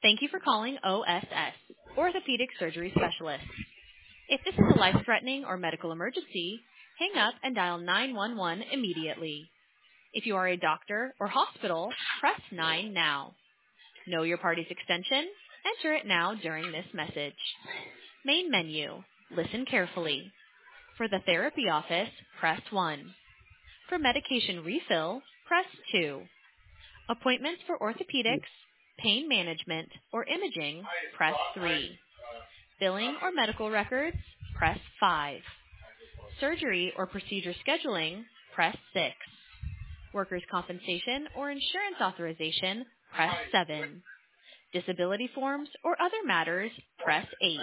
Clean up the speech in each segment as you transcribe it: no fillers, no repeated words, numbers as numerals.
Thank you for calling OSS, Orthopedic Surgery Specialist. If this is a life-threatening or medical emergency, hang up and dial 911 immediately. If you are a doctor or hospital, press 9 now. Know your party's extension? Enter it now during this message. Main menu. Listen carefully. For the therapy office, press 1. For medication refill, press 2. Appointments for orthopedics, pain management, or imaging, press 3. Billing or medical records, press 5. Surgery or procedure scheduling, press 6. Workers' compensation or insurance authorization, press 7. Disability forms or other matters, press 8.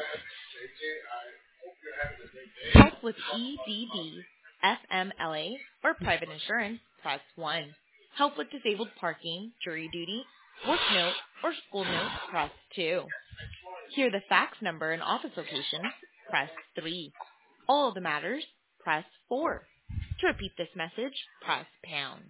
Help with EDD, FMLA, or private insurance, press 1. Help with disabled parking, jury duty, work note, or school note, press 2. Hear the fax number and office location, press 3. All of the matters, press 4. To repeat this message, press pound.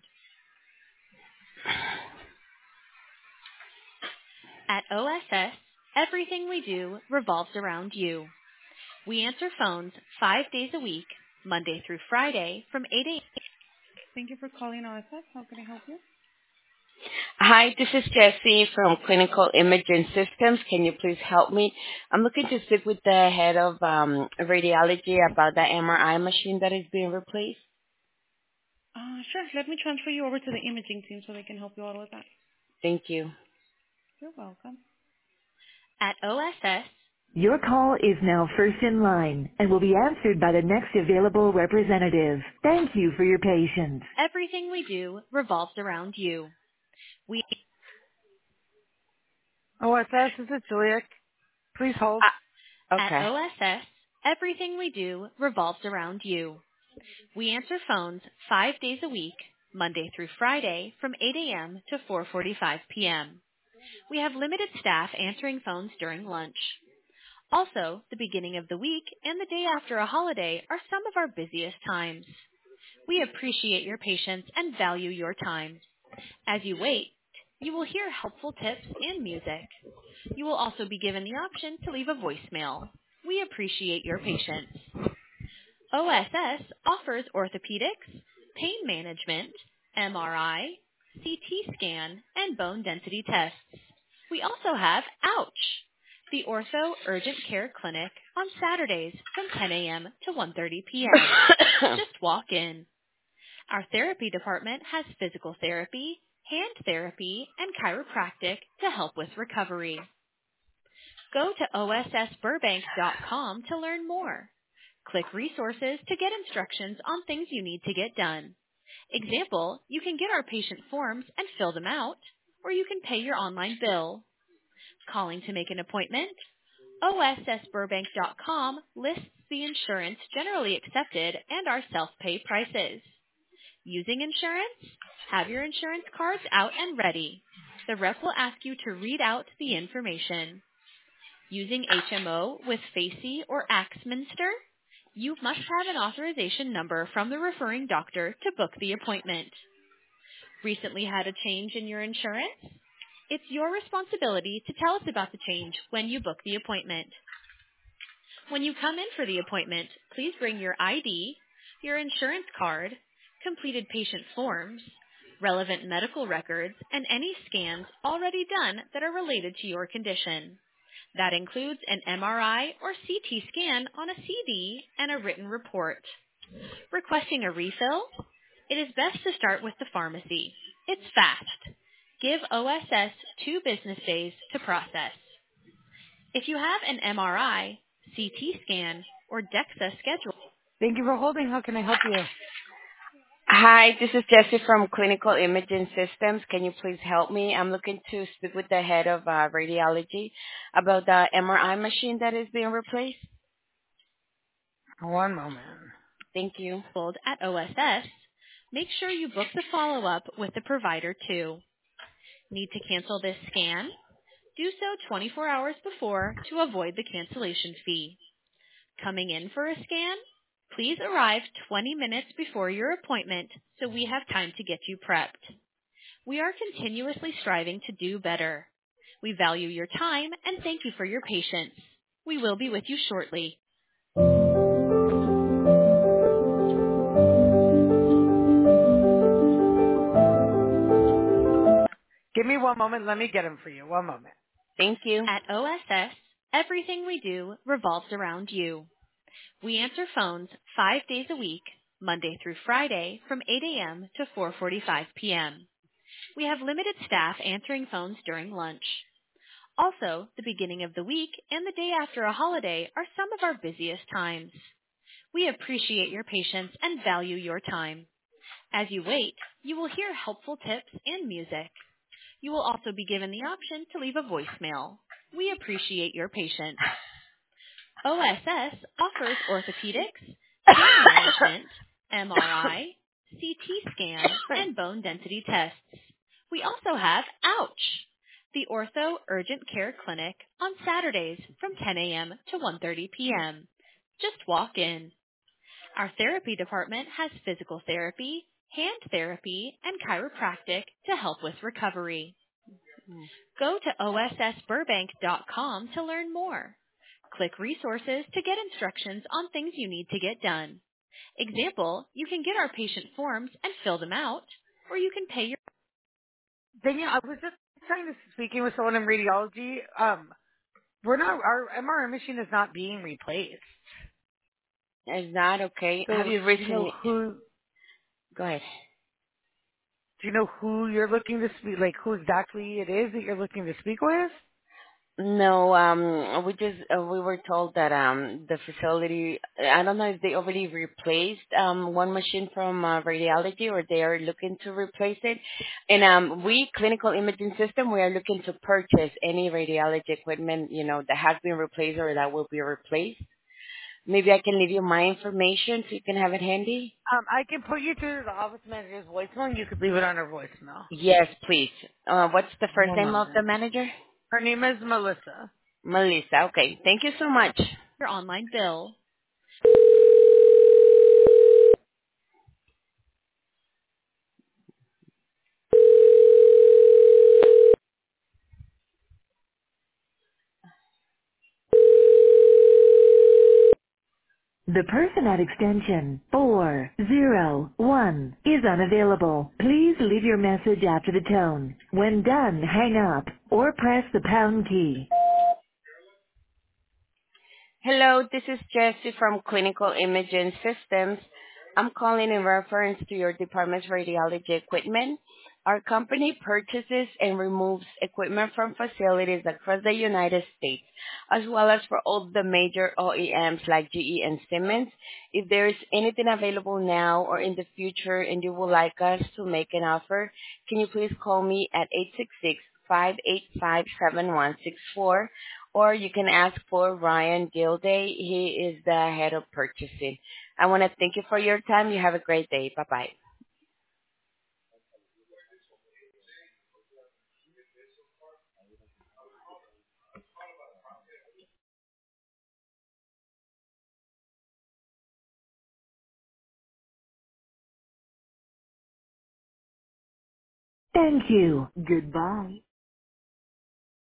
At OSS, everything we do revolves around you. We answer phones 5 days a week, Monday through Friday, from 8 a.m. Thank you for calling OSS. How can I help you? Hi, this is Jessie from Clinical Imaging Systems. Can you please help me? I'm looking to speak with the head of radiology about the MRI machine that is being replaced. Sure. Let me transfer you over to the imaging team so they can help you out with that. Thank you. You're welcome. At OSS, your call is now first in line and will be answered by the next available representative. Thank you for your patience. everything we do revolves around you. We OSS, this is Julia. Please hold. Okay. At OSS, everything we do revolves around you. We answer phones 5 days a week, Monday through Friday, from 8 a.m. to 4:45 p.m. We have limited staff answering phones during lunch. Also, the beginning of the week and the day after a holiday are some of our busiest times. We appreciate your patience and value your time. As you wait, you will hear helpful tips and music. You will also be given the option to leave a voicemail. We appreciate your patience. OSS offers orthopedics, pain management, MRI, CT scan, and bone density tests. We also have OUCH, the Ortho Urgent Care Clinic, on Saturdays from 10 a.m. to 1:30 p.m. Just walk in. Our therapy department has physical therapy, hand therapy, and chiropractic to help with recovery. Go to ossburbank.com to learn more. Click resources to get instructions on things you need to get done. Example, you can get our patient forms and fill them out, or you can pay your online bill. Calling to make an appointment? ossburbank.com lists the insurance generally accepted and our self-pay prices. Using insurance? Have your insurance cards out and ready. The rep will ask you to read out the information. Using HMO with FACey or Axminster? You must have an authorization number from the referring doctor to book the appointment. Recently had a change in your insurance? It's your responsibility to tell us about the change when you book the appointment. When you come in for the appointment, please bring your ID, your insurance card, completed patient forms, relevant medical records, and any scans already done that are related to your condition. That includes an MRI or CT scan on a CD and a written report. Requesting a refill? It is best to start with the pharmacy. It's fast. Give OSS 2 business days to process. If you have an MRI, CT scan, or DEXA scheduled. Thank you for holding. How can I help you? Hi, this is Jessie from Clinical Imaging Systems. Can you please help me? I'm looking to speak with the head of radiology about the MRI machine that is being replaced. One moment. Thank you. At OSS, make sure you book the follow-up with the provider too. Need to cancel this scan? Do so 24 hours before to avoid the cancellation fee. Coming in for a scan? Please arrive 20 minutes before your appointment so we have time to get you prepped. We are continuously striving to do better. We value your time and thank you for your patience. We will be with you shortly. Give me one moment. Let me get him for you. One moment. Thank you. At OSS, everything we do revolves around you. We answer phones 5 days a week, Monday through Friday, from 8 a.m. to 4:45 p.m. We have limited staff answering phones during lunch. Also, the beginning of the week and the day after a holiday are some of our busiest times. We appreciate your patience and value your time. As you wait, you will hear helpful tips and music. You will also be given the option to leave a voicemail. We appreciate your patience. OSS offers orthopedics, pain management, MRI, CT scans, and bone density tests. We also have OUCH, the Ortho Urgent Care Clinic, on Saturdays from 10 a.m. to 1:30 p.m. Just walk in. Our therapy department has physical therapy, hand therapy, and chiropractic to help with recovery. Go to ossburbank.com to learn more. Click resources to get instructions on things you need to get done. Example, you can get our patient forms and fill them out, or you can pay your... Daniel, I was just trying to speaking with someone in radiology. Our MRI machine is not being replaced. Is that okay? So Have you do recently... who? Go ahead. Do you know who you're looking to speak? Like who exactly it is that you're looking to speak with? No, we were told that the facility, I don't know if they already replaced one machine from radiology or they are looking to replace it. And we, Clinical Imaging System, we are looking to purchase any radiology equipment, that has been replaced or that will be replaced. Maybe I can leave you my information so you can have it handy. I can put you through the office manager's voicemail and you could leave it on her voicemail. Yes, please. What's the first One name of the moment. manager? Her name is Melissa. Melissa. Okay. Thank you so much. your online bill. The person at extension 401 is unavailable. Please leave your message after the tone. When done, hang up or press the pound key. Hello, this is Jessie from Clinical Imaging Systems. I'm calling in reference to your department's radiology equipment. Our company purchases and removes equipment from facilities across the United States, as well as for all the major OEMs like GE and Siemens. If there is anything available now or in the future and you would like us to make an offer, can you please call me at 866-585-7164, or you can ask for Ryan Gilday. He is the head of purchasing. I want to thank you for your time. You have a great day. Bye-bye. Thank you. Goodbye.